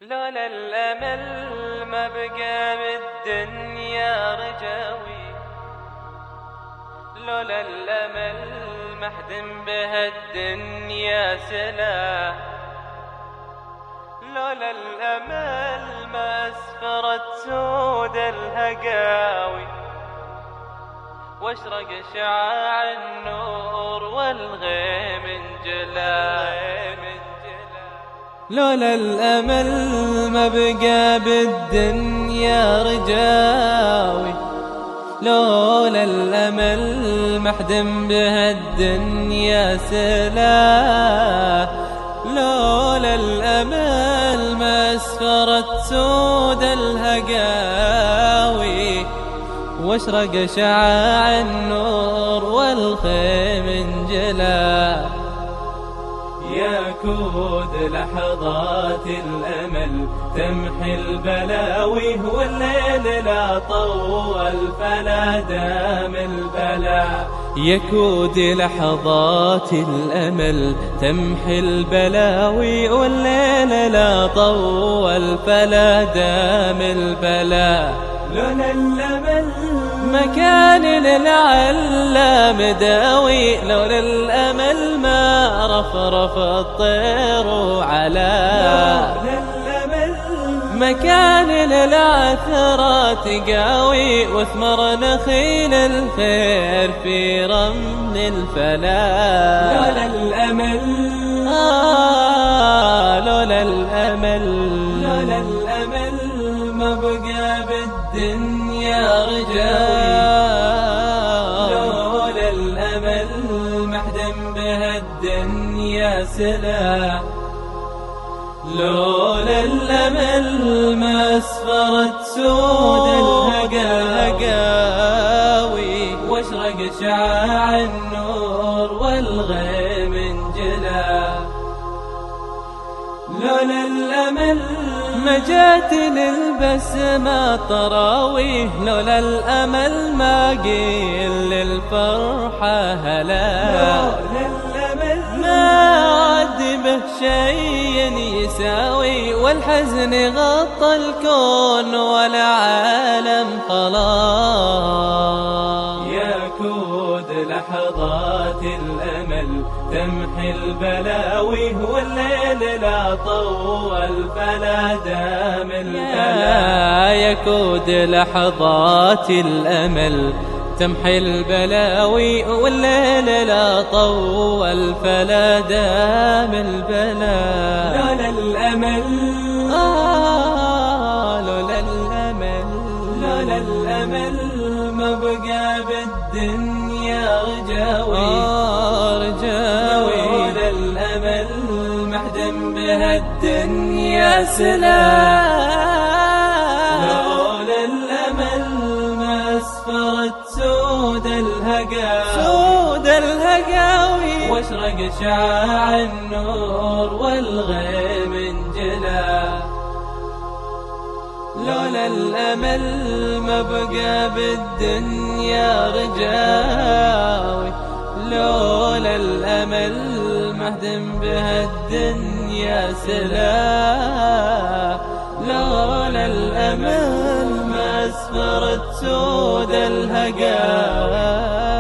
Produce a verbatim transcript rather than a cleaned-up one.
لولا الأمل ما بقى بالدنيا رجاوي، لولا الأمل ما احدم بها الدنيا سلاح، لولا الأمل ما أسفرت سود الهقاوي، واشرق شعاع النور والغيم انجلى. لولا الأمل ما بقى بالدنيا رجاوي، لولا الأمل ما احدم بها الدنيا سلاح، لولا الأمل ما أسفرت سود الهقاوي، واشرق شعاع النور والخيم انجلى. يا كود لحظات الأمل تمحي البلاوي، والليل لا طول فلا دام البلاء. يا كود لحظات الأمل تمحي البلاوي، والليل لا طول فلا دام البلاء. لولا الأمل ما كان للعلام داوي، لولا الأمل ما رفرف الطير على، لولا الأمل ما كان للعثرات قاوي، وثمر نخيل الخير في رمل الفلاح. لولا الأمل آه لولا الأمل لولا الأمل ما بقى بالدنيا رجاوي، لولا الأمل ما احدم بها الدنيا سلاح، لولا الأمل ما أسفرت سود الهقاوي، واشرق شعاع النور والغيم انجلى. لولا الأمل ما جات للبسمة طراويه، لولا الأمل ما قيل للفرحة هلا، لولا الأمل ما عاد به شيء يساوي، والحزن غطى الكون والعالم خلاص. يا كود لحظات الأمل تمحي البلاوي، والليل لا طول فلا دام البلاء. يا كود لحظات الأمل تمحي البلاوي، والليل لا طول فلا دام البلاء. لولا الأمل آه لولا الأمل لولا الأمل ما بقى بالدنيا رجاوي، آه رجاوي، لولا الأمل ما احدم بها الدنيا سلاح، لولا الأمل ما أسفرت سود الهقاوي سود الهقاوي، واشرق شعاع النور والغيم انجلى. لولا الأمل ما بقى بالدنيا رجاوي، لولا الأمل ما اهدم بها الدنيا سلاح، لولا الأمل ما أسفرت سود الهقاوي.